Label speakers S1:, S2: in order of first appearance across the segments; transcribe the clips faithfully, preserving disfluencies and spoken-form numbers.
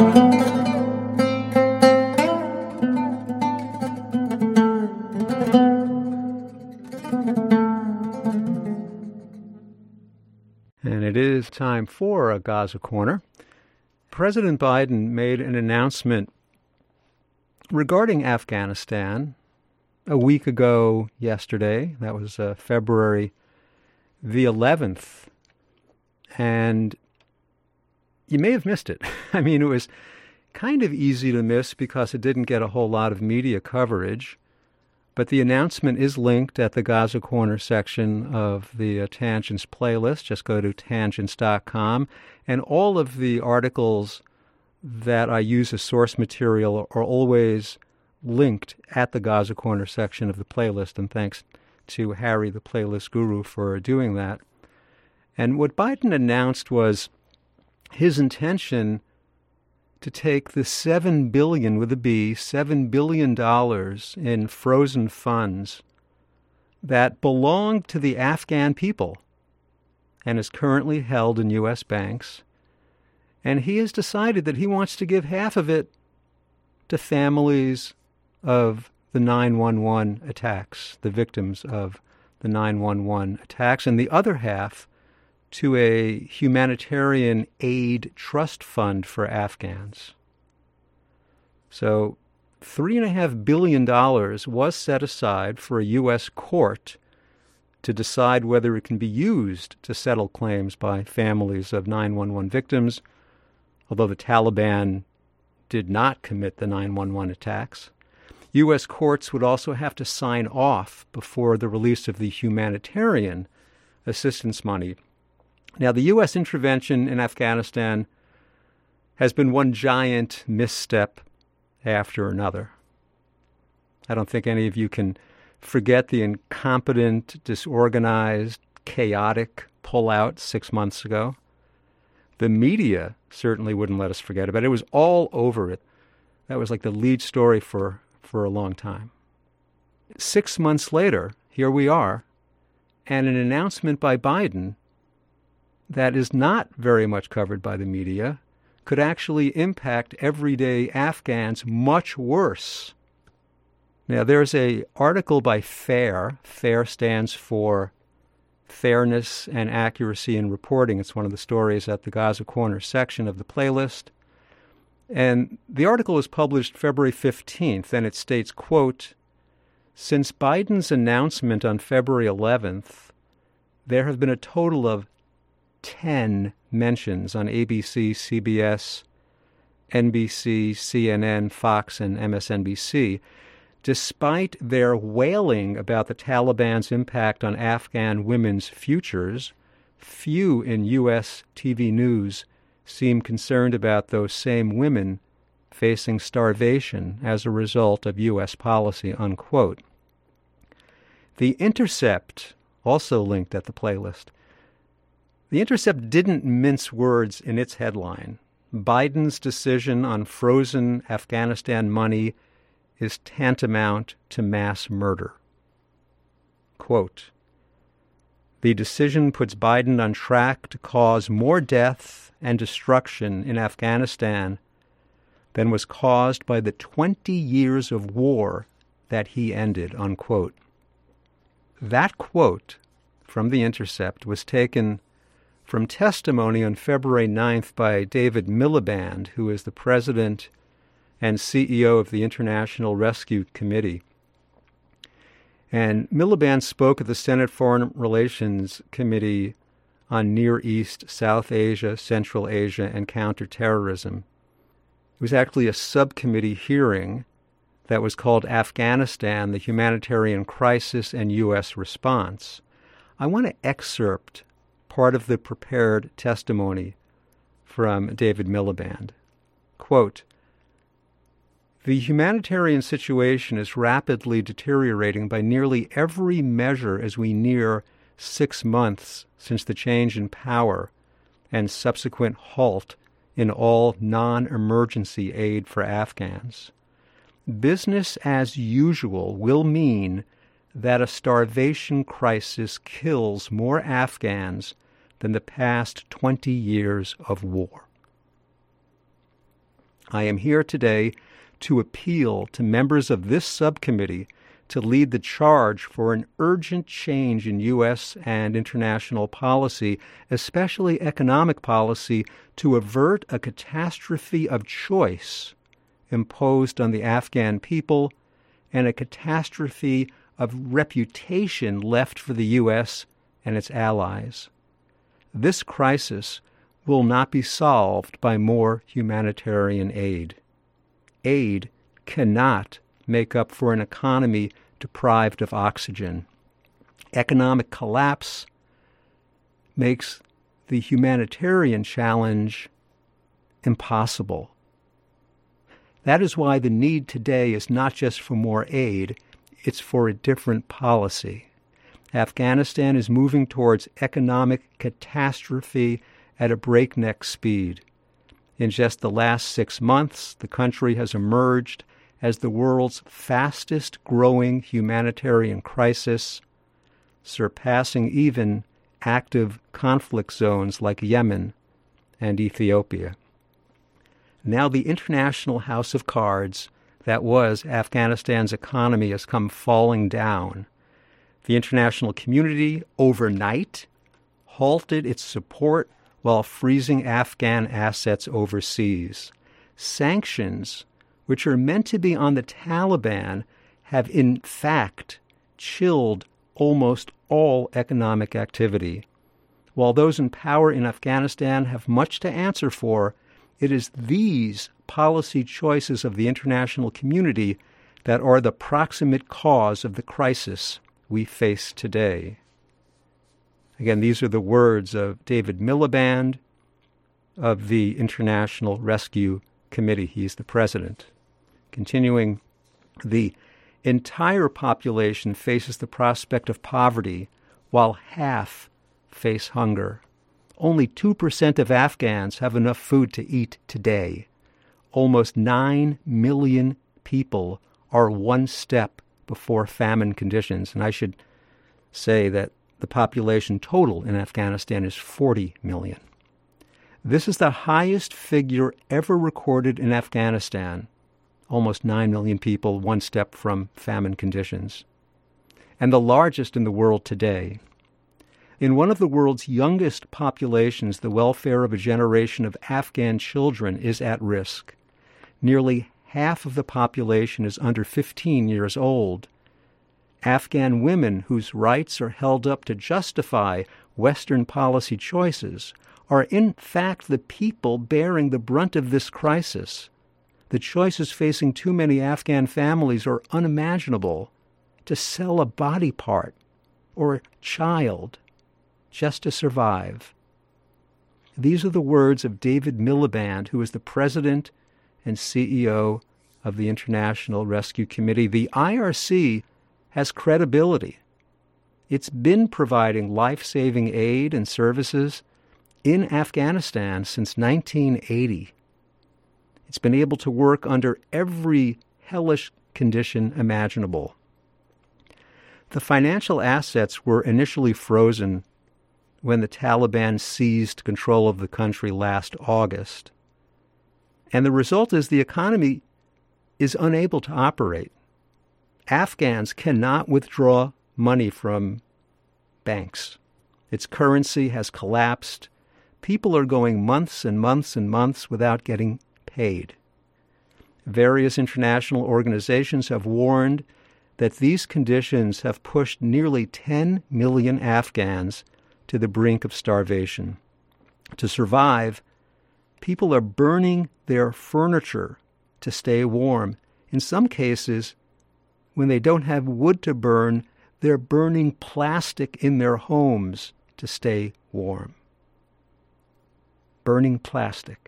S1: And it is time for a Gaza Corner. President Biden made an announcement regarding Afghanistan a week ago yesterday. That was uh, February the eleventh. And you may have missed it. I mean, it was kind of easy to miss because it didn't get a whole lot of media coverage. But the announcement is linked at the Gaza Corner section of the uh, Tangents playlist. Just go to tangents dot com. And all of the articles that I use as source material are always linked at the Gaza Corner section of the playlist. And thanks to Harry, the playlist guru, for doing that. And what Biden announced was his intention to take the seven billion dollars with a B, seven billion dollars in frozen funds that belonged to the Afghan people and is currently held in U S banks. And he has decided that he wants to give half of it to families of the nine one one attacks, the victims of the nine one one attacks, and the other half to a humanitarian aid trust fund for Afghans. So three point five billion dollars was set aside for a U S court to decide whether it can be used to settle claims by families of nine one one victims, although the Taliban did not commit the nine one one attacks. U S courts would also have to sign off before the release of the humanitarian assistance money. Now, the U S intervention in Afghanistan has been one giant misstep after another. I don't think any of you can forget the incompetent, disorganized, chaotic pullout six months ago. The media certainly wouldn't let us forget about it. It was all over it. That was like the lead story for, for a long time. Six months later, here we are, and an announcement by Biden that is not very much covered by the media could actually impact everyday Afghans much worse. Now, there's an article by FAIR. FAIR stands for Fairness and Accuracy in Reporting. It's one of the stories at the Gaza Corner section of the playlist. And the article was published February fifteenth, and it states, quote, "Since Biden's announcement on February eleventh, there have been a total of ten mentions on A B C, C B S, N B C, C N N, Fox, and M S N B C, despite their wailing about the Taliban's impact on Afghan women's futures. Few in U S T V news seem concerned about those same women facing starvation as a result of U S policy," unquote. The Intercept, also linked at the playlist, The Intercept didn't mince words in its headline. Biden's decision on frozen Afghanistan money is tantamount to mass murder. Quote, "The decision puts Biden on track to cause more death and destruction in Afghanistan than was caused by the twenty years of war that he ended," unquote. That quote from The Intercept was taken from testimony on February ninth by David Miliband, who is the president and C E O of the International Rescue Committee. And Miliband spoke at the Senate Foreign Relations Committee on Near East, South Asia, Central Asia, and Counterterrorism. It was actually a subcommittee hearing that was called Afghanistan, the Humanitarian Crisis and U S Response. I want to excerpt part of the prepared testimony from David Miliband. Quote, "The humanitarian situation is rapidly deteriorating by nearly every measure as we near six months since the change in power and subsequent halt in all non-emergency aid for Afghans. Business as usual will mean that a starvation crisis kills more Afghans than the past twenty years of war." I am here today to appeal to members of this subcommittee to lead the charge for an urgent change in U S and international policy, especially economic policy, to avert a catastrophe of choice imposed on the Afghan people and a catastrophe of reputation left for the U S and its allies. This crisis will not be solved by more humanitarian aid. Aid cannot make up for an economy deprived of oxygen. Economic collapse makes the humanitarian challenge impossible. That is why the need today is not just for more aid, it's for a different policy. Afghanistan is moving towards economic catastrophe at a breakneck speed. In just the last six months, the country has emerged as the world's fastest-growing humanitarian crisis, surpassing even active conflict zones like Yemen and Ethiopia. Now the international house of cards that was Afghanistan's economy has come falling down. The international community overnight halted its support while freezing Afghan assets overseas. Sanctions, which are meant to be on the Taliban, have in fact chilled almost all economic activity. While those in power in Afghanistan have much to answer for, it is these policy choices of the international community that are the proximate cause of the crisis we face today. Again, these are the words of David Miliband of the International Rescue Committee. He's the president. Continuing, the entire population faces the prospect of poverty, while half face hunger. Only two percent of Afghans have enough food to eat today. Almost nine million people are one step before famine conditions. And I should say that the population total in Afghanistan is forty million. This is the highest figure ever recorded in Afghanistan. Almost nine million people, one step from famine conditions. And the largest in the world today. In one of the world's youngest populations, the welfare of a generation of Afghan children is at risk. Nearly half of the population is under fifteen years old. Afghan women whose rights are held up to justify Western policy choices are in fact the people bearing the brunt of this crisis. The choices facing too many Afghan families are unimaginable. To sell a body part or a child just to survive. These are the words of David Miliband, who is the president and C E O of the International Rescue Committee. The I R C has credibility. It's been providing life-saving aid and services in Afghanistan since nineteen eighty. It's been able to work under every hellish condition imaginable. The financial assets were initially frozen when the Taliban seized control of the country last August. And the result is the economy is unable to operate. Afghans cannot withdraw money from banks. Its currency has collapsed. People are going months and months and months without getting paid. Various international organizations have warned that these conditions have pushed nearly ten million Afghans to the brink of starvation. To survive, people are burning their furniture to stay warm. In some cases, when they don't have wood to burn, they're burning plastic in their homes to stay warm. Burning plastic.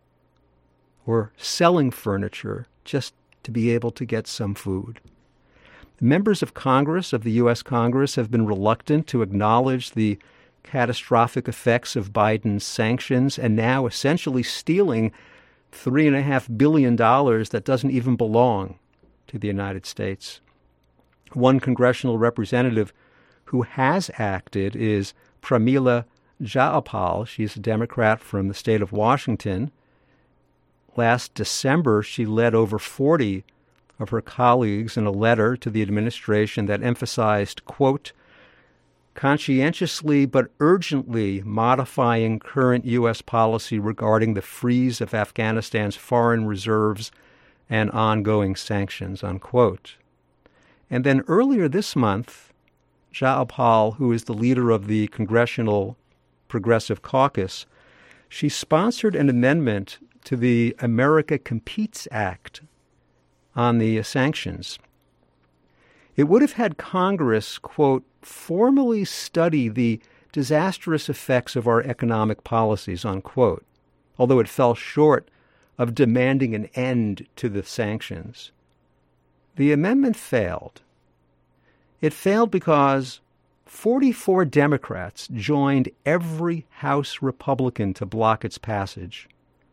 S1: Or selling furniture just to be able to get some food. Members of Congress, of the U S Congress, have been reluctant to acknowledge the catastrophic effects of Biden's sanctions and now essentially stealing three point five billion dollars that doesn't even belong to the United States. One congressional representative who has acted is Pramila Jayapal. She's a Democrat from the state of Washington. last December, she led over forty of her colleagues in a letter to the administration that emphasized, quote, conscientiously but urgently modifying current U S policy regarding the freeze of Afghanistan's foreign reserves and ongoing sanctions, unquote. And then earlier this month, Jayapal, who is the leader of the Congressional Progressive Caucus, she sponsored an amendment to the America Competes Act on the sanctions. It would have had Congress, quote, formally study the disastrous effects of our economic policies, unquote, although it fell short of demanding an end to the sanctions. The amendment failed. It failed because forty-four Democrats joined every House Republican to block its passage.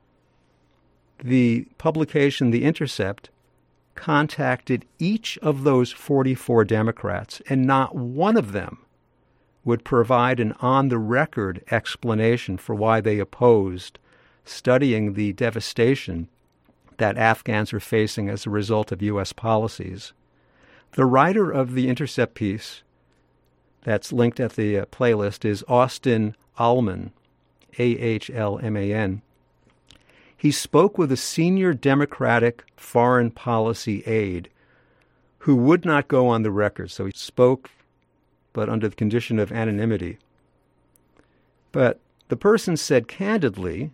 S1: The publication, The Intercept, contacted each of those forty-four Democrats, and not one of them would provide an on-the-record explanation for why they opposed studying the devastation that Afghans are facing as a result of U S policies. The writer of the Intercept piece that's linked at the uh, playlist is Austin Ahlman, A H L M A N. He spoke with a senior Democratic foreign policy aide who would not go on the record. So he spoke, but under the condition of anonymity. But the person said candidly,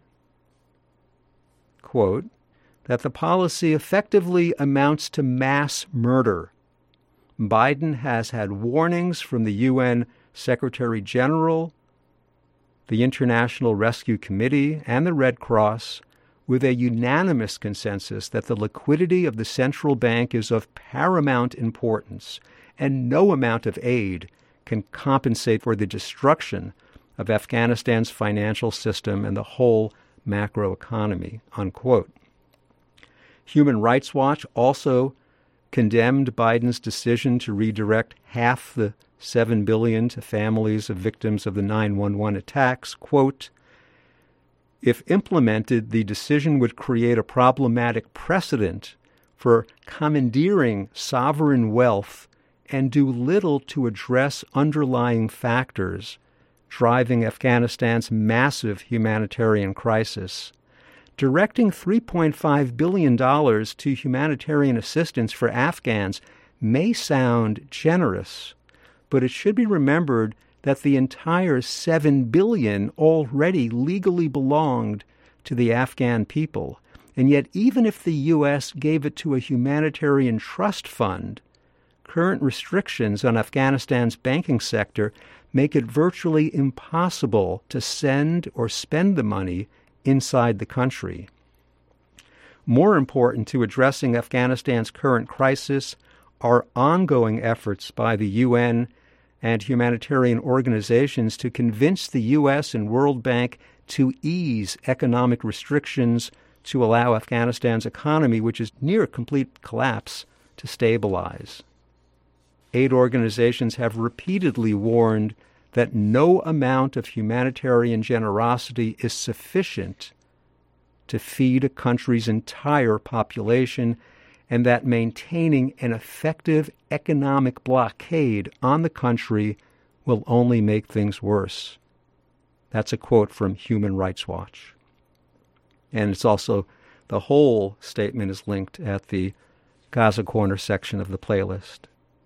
S1: quote, that the policy effectively amounts to mass murder. Biden has had warnings from the U N Secretary General, the International Rescue Committee, and the Red Cross, with a unanimous consensus that the liquidity of the central bank is of paramount importance, and no amount of aid can compensate for the destruction of Afghanistan's financial system and the whole macroeconomy, unquote. Human Rights Watch also condemned Biden's decision to redirect half the seven billion dollars to families of victims of the nine one one attacks. Quote, if implemented, the decision would create a problematic precedent for commandeering sovereign wealth and do little to address underlying factors driving Afghanistan's massive humanitarian crisis. Directing three point five billion dollars to humanitarian assistance for Afghans may sound generous, but it should be remembered that the entire seven billion dollars already legally belonged to the Afghan people. And yet, even if the U S gave it to a humanitarian trust fund, current restrictions on Afghanistan's banking sector make it virtually impossible to send or spend the money inside the country. More important to addressing Afghanistan's current crisis are ongoing efforts by the U N and humanitarian organizations to convince the U S and World Bank to ease economic restrictions to allow Afghanistan's economy, which is near complete collapse, to stabilize. Aid organizations have repeatedly warned that no amount of humanitarian generosity is sufficient to feed a country's entire population, and that maintaining an effective economic blockade on the country will only make things worse. That's a quote from Human Rights Watch. And it's also, the whole statement is linked at the Gaza Corner section of the playlist.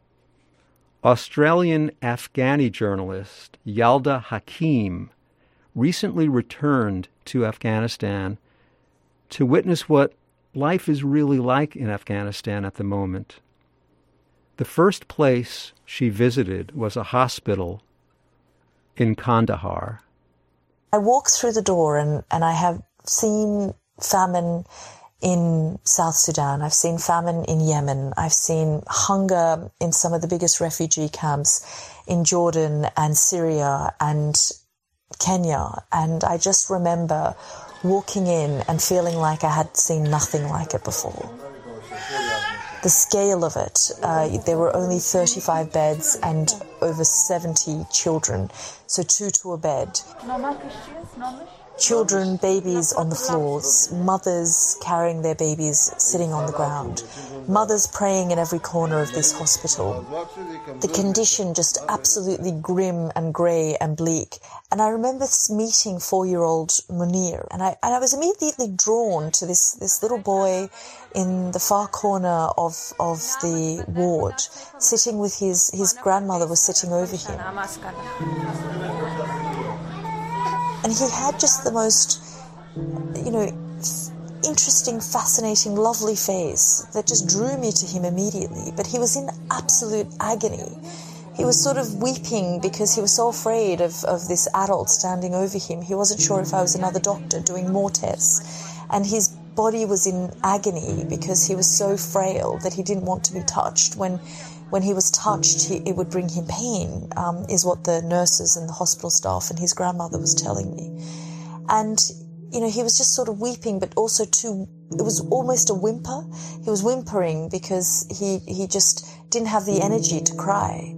S1: Australian Afghani journalist Yalda Hakim recently returned to Afghanistan to witness what life is really like in Afghanistan at the moment. The first place she visited was a hospital in Kandahar.
S2: I walked through the door and, and I have seen famine in South Sudan. I've seen famine in Yemen. I've seen hunger in some of the biggest refugee camps in Jordan and Syria and Kenya. And I just remember walking in and feeling like I had seen nothing like it before. The scale of it, uh, there were only thirty-five beds and over seventy children, so two to a bed. children, babies on the floors, mothers carrying their babies sitting on the ground, mothers praying in every corner of this hospital. The condition just absolutely grim and grey and bleak. And I remember meeting four-year-old Munir, and I, and I was immediately drawn to this, this little boy in the far corner of, of the ward, sitting with his, his grandmother was sitting over him. And he had just the most, you know, interesting, fascinating, lovely face that just drew me to him immediately. But he was in absolute agony. He was sort of weeping because he was so afraid of, of this adult standing over him. He wasn't sure if I was another doctor doing more tests. And his body was in agony because he was so frail that he didn't want to be touched. When when he was touched, he, it would bring him pain, um, is what the nurses and the hospital staff and his grandmother was telling me. And, you know, he was just sort of weeping, but also too, it was almost a whimper. He was whimpering because he, he just didn't have the energy to cry.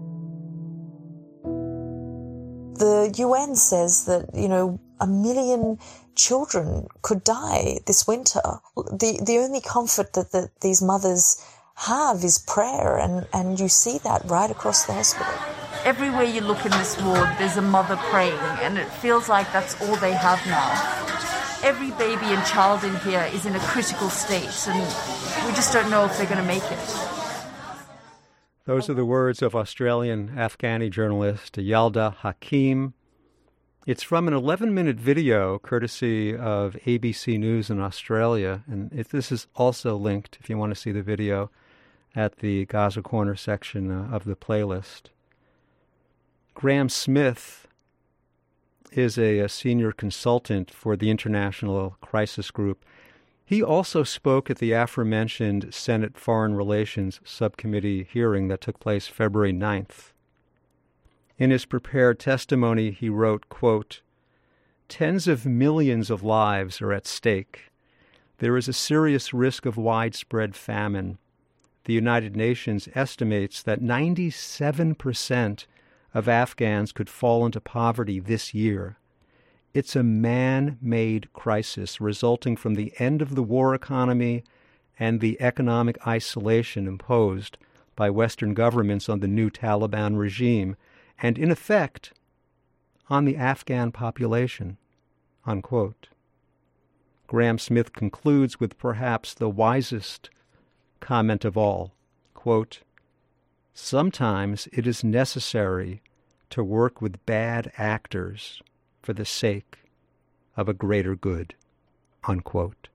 S2: The U N says that, you know, a million children could die this winter. The the only comfort that, that these mothers have is prayer, and, and you see that right across the hospital.
S3: Everywhere you look in this ward, there's a mother praying, and it feels like that's all they have now. Every baby and child in here is in a critical state, and we just don't know if they're going to make it.
S1: Those are the words of Australian Afghani journalist Yalda Hakim. It's from an eleven-minute video courtesy of A B C News in Australia, and it, this is also linked, if you want to see the video, at the Gaza Corner section uh, of the playlist. Graham Smith is a, a senior consultant for the International Crisis Group. He also spoke at the aforementioned Senate Foreign Relations Subcommittee hearing that took place February ninth. In his prepared testimony, he wrote, quote, "Tens of millions of lives are at stake. There is a serious risk of widespread famine. The United Nations estimates that ninety-seven percent of Afghans could fall into poverty this year. It's a man-made crisis resulting from the end of the war economy and the economic isolation imposed by Western governments on the new Taliban regime, and in effect, on the Afghan population," unquote. Graham Smith concludes with perhaps the wisest comment of all, quote, "Sometimes it is necessary to work with bad actors for the sake of a greater good," unquote.